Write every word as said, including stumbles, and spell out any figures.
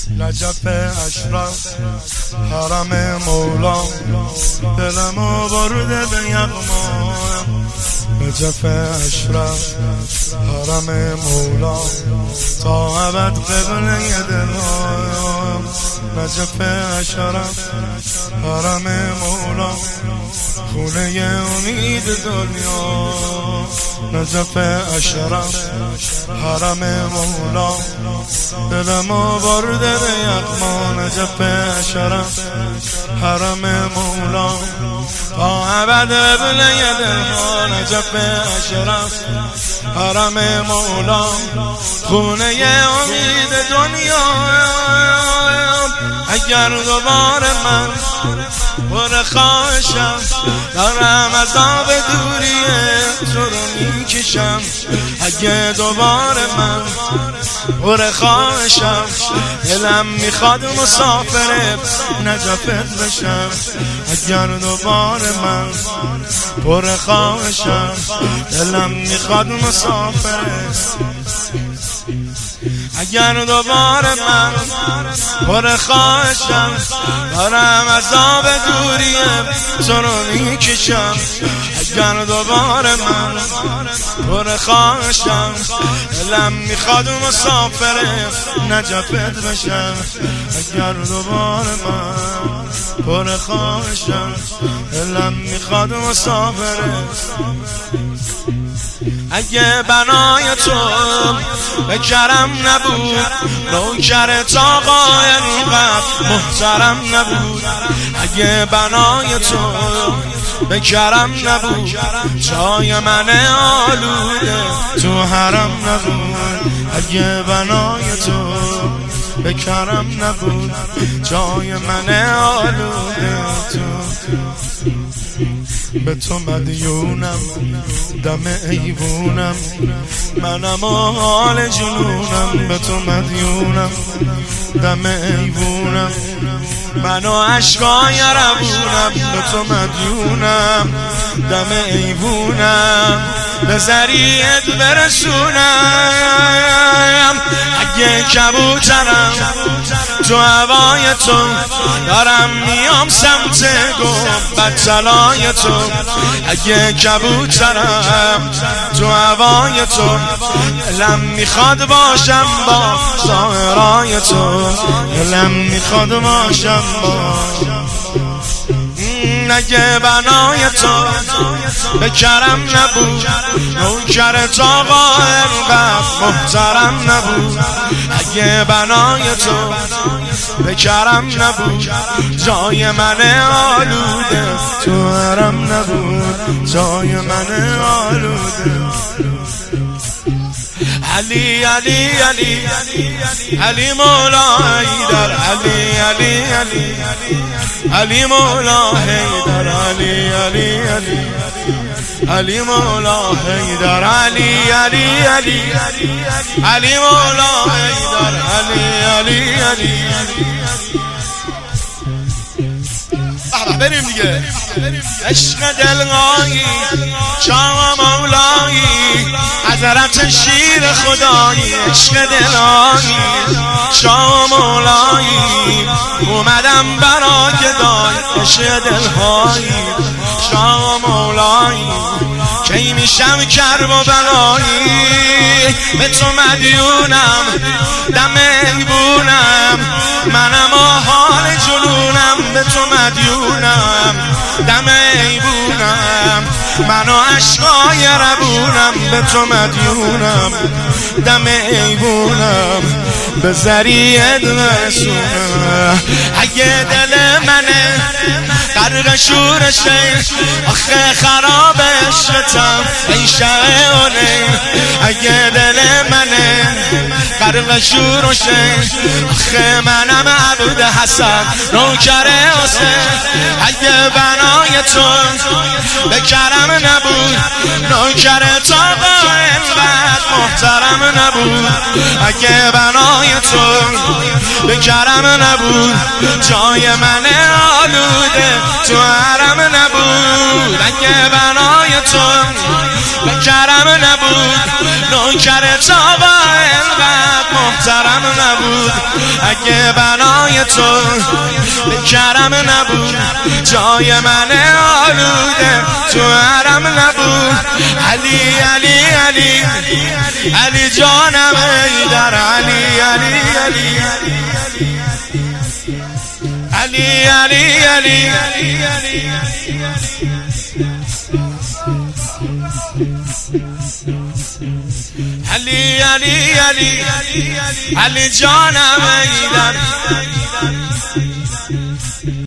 نجف اشرف حرم مولا دلمو برده به یغما نجف اشرف حرم مولا تا ابد قبله دلم نجف اشرف حرم مولا خونه امید دنیا نجف اشرف حرم مولا دلمو برده به یغما نجف اشرف حرم مولا تا ابد قبله دلها نجف اشرف حرم مولا خونه امید دنیا اگر دوباره من پر خواهشم دارم عذاب دوریه تو رو میکشم اگه دوباره من پر خواهشم دلم میخواد مسافر نجفت بشم اگر دوباره من پر خواهشم دلم میخواد مسافر اگر دوباره من پر خواهشم دارم عذاب دوریم تو رو میکشم اگر دوباره من پر خواهشم دلم میخواد مسافر نجفت بشم اگر دوباره من پر خواهشم دلم میخواد مسافر اگه بنای تو به کرم نبود نوکرت آقا اینقدر محترم نبود اگه بنای تو به کرم نبود جای من آلوده تو حرم نبود اگه بنای تو به کرم نبود جای من آلوده تو به تو مدیونم دم ایوونم منم و حال جنونم به تو مدیونم دم ایوونم منو عشقای ربونم به تو مدیونم دم ایوونم به ذریعت برسونم اگه کبوترم تو هوای تو دارم میام سمت گنبد طلای تو اگه کبوترم تو هوای تو دلم میخواد باشم با سایرای تو دلم میخواد باشم با اگه بنای تو به کرم نبود نوکرت آقا اینقدر محترم نبود اگه بنای تو به کرم نبود جای من آلوده تو حرم نبود جای من آلوده علی علی علی علی مولا حیدر علی علی علی علی مولا حیدر علی علی علی علی مولا حیدر علی علی علی علی مولا حیدر علی علی علی بریم دیگه عشق دلغایی شاه مولایی حضرت شیر خدایی عشق دلغایی شاه مولایی اومدم برا گدای عشق دلهایی شاه مولایی کی میشم کرب و بلایی به تو مدیونم دم ایبونم منم و حال جنونم به تو مدیونم دم ایبونم منو عشقای ربونم به تو مدیونم دم ایبونم به ذریعت برسونم اگه دل منه غرق شورشه آخه خراب عشقتم ای شعونه اگه دل منه غرق شورشه آخه منم عبد حسن نوکر حسین اگه بنای تو به کرم نبود نوکرت آقا اینقدر محترم نبود اگه بنای تو به کرم نبود جای من آلوده تو حرم نبود اگه بنای تو به کرم نبود نوکرت آقا اینقدر محترم نبود، اگه بنای تو به کرم نبود، جای من آلوده تو حرم نبود. علی علی علی علی جانم ایدر، علی علی علی علی علی علی علی علی علی علی جانم ایدر.